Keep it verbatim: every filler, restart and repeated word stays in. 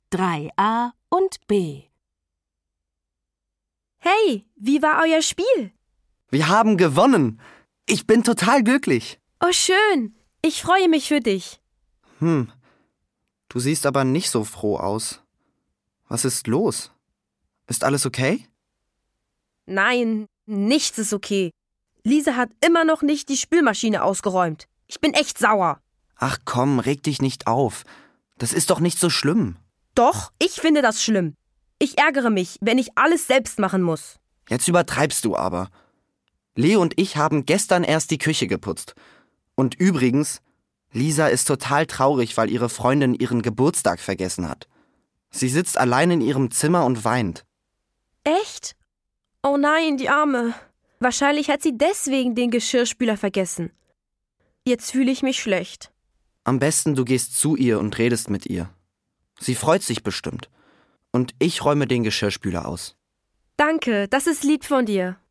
drei a und B. Hey, wie war euer Spiel? Wir haben gewonnen. Ich bin total glücklich. Oh, schön. Ich freue mich für dich. Hm, du siehst aber nicht so froh aus. Was ist los? Ist alles okay? Nein, nichts ist okay. Lisa hat immer noch nicht die Spülmaschine ausgeräumt. Ich bin echt sauer. Ach komm, reg dich nicht auf. Das ist doch nicht so schlimm. Doch, ich finde das schlimm. Ich ärgere mich, wenn ich alles selbst machen muss. Jetzt übertreibst du aber. Leo und ich haben gestern erst die Küche geputzt. Und übrigens, Lisa ist total traurig, weil ihre Freundin ihren Geburtstag vergessen hat. Sie sitzt allein in ihrem Zimmer und weint. Echt? Oh nein, die Arme. Wahrscheinlich hat sie deswegen den Geschirrspüler vergessen. Jetzt fühle ich mich schlecht. Am besten, du gehst zu ihr und redest mit ihr. Sie freut sich bestimmt. Und ich räume den Geschirrspüler aus. Danke, das ist lieb von dir.